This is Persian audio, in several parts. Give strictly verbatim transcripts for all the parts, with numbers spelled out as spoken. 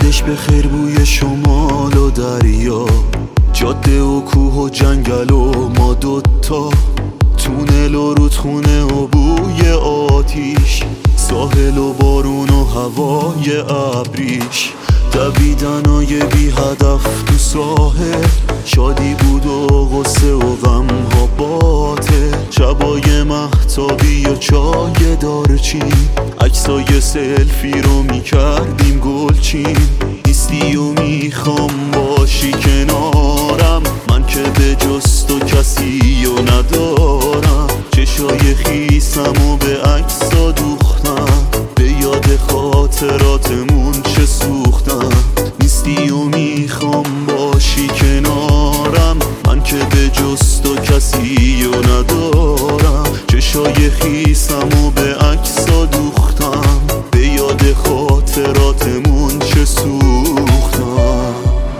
شبش به خیر بوی شمال و دریا، جاده و کوه و جنگل و ما دوتا، تونل و رودخونه و بوی آتیش، ساحل و بارون و هوای ابریش، دویدنای بی هدف تو ساحل، شادی بود و غصه و غم ها باطل، شبای مهتابی و چای دارچین، عکسای سلفی رو میکردیم گلچین. نیستی و میخوام باشی کنارم، من که به جز تو کسی و ندارم، چشای خیسم و به عکسا دوختم، به یاد خاطراتمون چه سوختم. نیستی و میخوام باشی کنارم، من که به جز تو کسی و ندارم، چشای خیسم و به عکسا دوختم، به یاد خاطراتمون چه سوختم.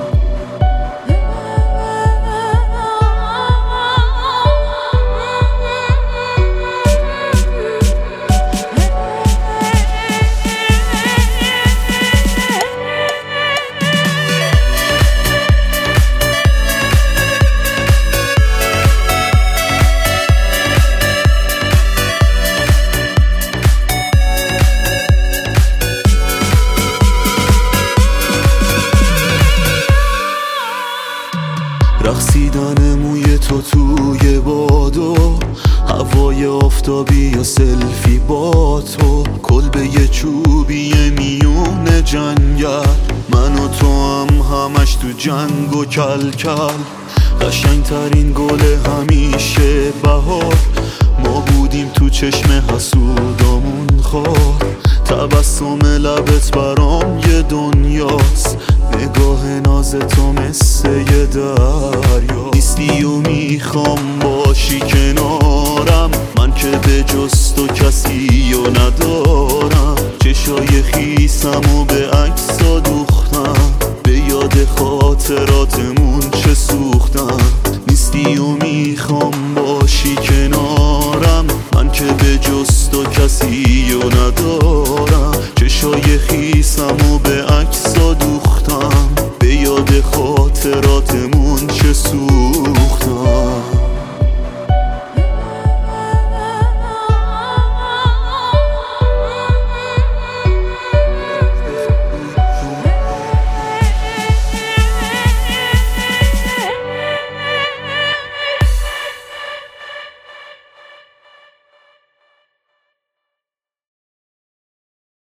رقصیدن موی تو توی بادو، هوای آفتابی یا سلفی با تو، کلبه چوبی میون جنگل، من و تو هم همش تو جنگ و کل کل، قشنگ ترین گل همیشه بهار، ما بودیم تو چشم حسودامون خار، تبسم لبت برام یه دنیاست، نگاه ناز تو مثل یه دریا. نیستی و میخوام باشی کنارم، من که به جز تو کسی و ندارم، چشای خیسم و به عکسا دوختم، به یاد خاطراتمون چه سوختم. نیستی و میخوام باشی کنارم، من که به جز تو کسی و ندارم، چشای خیسم و به عکسا دوختم، به یاد خاطراتمون